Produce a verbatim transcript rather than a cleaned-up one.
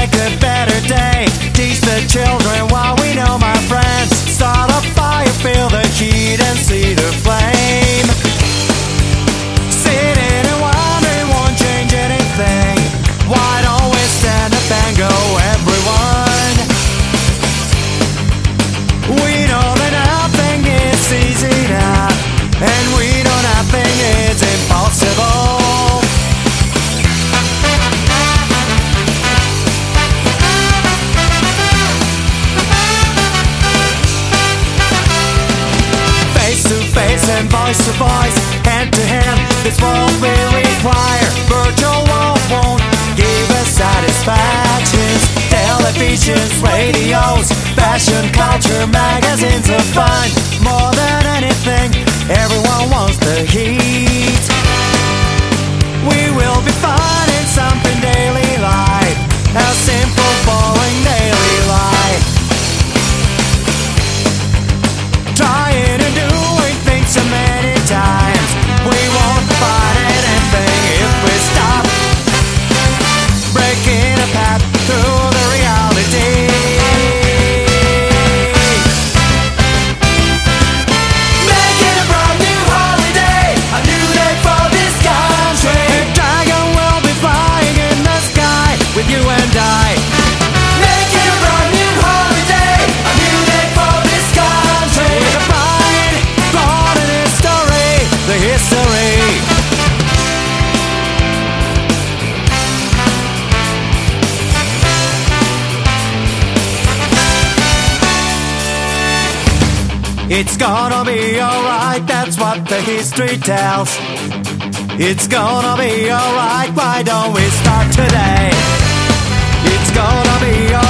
make a better day. Teach the children what we know, my friends. Start a fire, feel the heat and see the flame. Sitting and wondering won't change anything. Why don't we stand up and go, everyone? We know that nothing is easy now, and we know nothing is impossible. Face to face and voice to voice, hand to hand, this world will require. Virtual world won't give us satisfactions. Televisions, radios, fashion, culture, magazines are fun. More than anything, everyone wants the heat. We will be finding something daily life, a simple, boring daily life. Trying and doing things so many times, we won't find anything if we stop. Breaking a path through the reality. Making a brand new holiday, a new day for this country. A dragon will be flying in the sky with you and I. Making a brand new holiday, a new day for this country. With a pride, blood and history, the history. It's gonna be alright, that's what the history tells. It's gonna be alright, why don't we start today? It's gonna be alright.